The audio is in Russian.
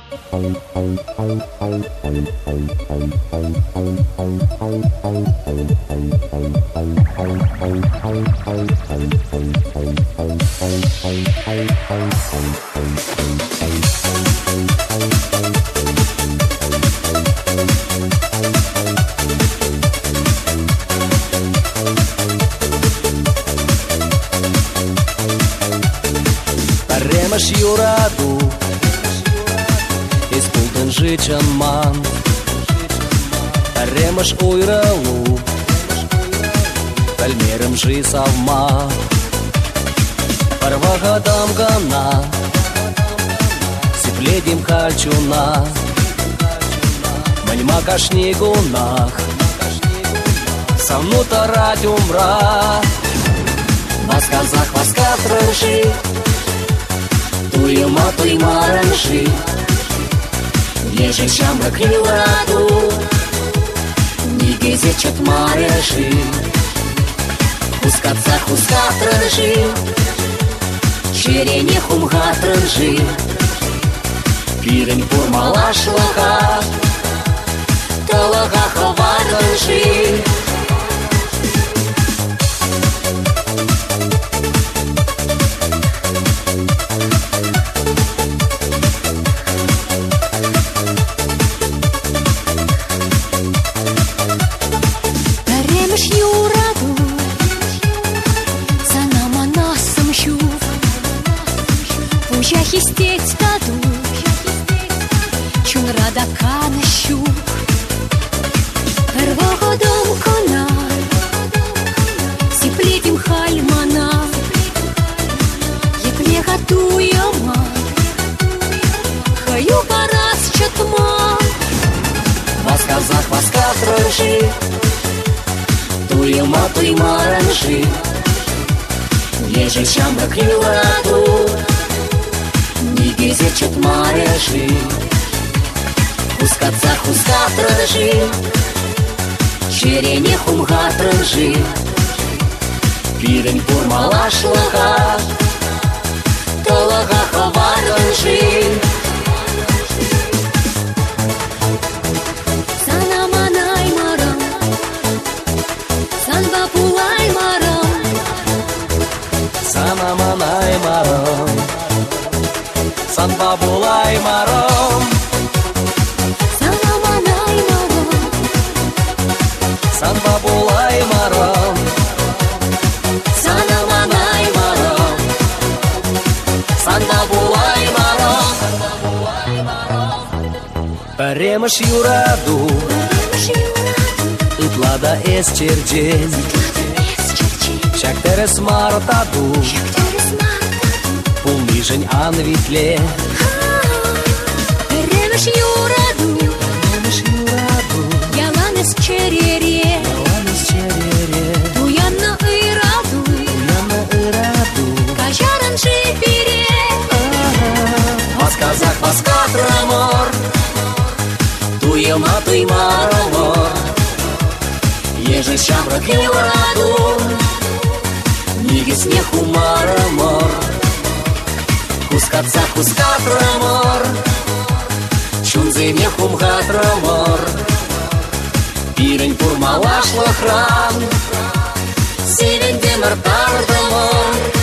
Paremas juradu Исполнен жичен ман Paremas уйралу Пальмером жи savma Парвагадам гана Сипледим хальчуна Мальма кашнигунах Самнута радюмра Васказах васкатрыши Туйма туймаранши Ежи чамра криладу Нигезе чатмареши Хускатса хускатрыши Черене хумгатрыши Пирень пурмалашлаха Талага хаватрыши Хистеть таду, чун рада канащу, первогодом кона, сиплетим хальмана, епле готуема, хаю парас чатма. Васказах васкатрыши, туема туймаранши, ежи чамра криладу. Нигезе чатмареши Хускатса хускатрыши Черене хумгатрыши Пирень пурмалашлаха Талага хаватрыши Санаманай марам Санбапулай марам Санаманай марам Санбабулай марам Санаманай марам Санбабулай марам Санаманай марам Санбабулай марам Паремаш юраду Итлада эс черджен Шактерес мартаду Пулнижень анвитле Ремеш юраду Яланес черере Туянна ыраду Кажаран шипере Васказах васкатрамор Туема туймарамор Еже чамра криладу Нигес не хумарамор Хускатса хускатрамор Чунзе не хумгатрамор Пирень пурмалашлахран Сивен демар тардамор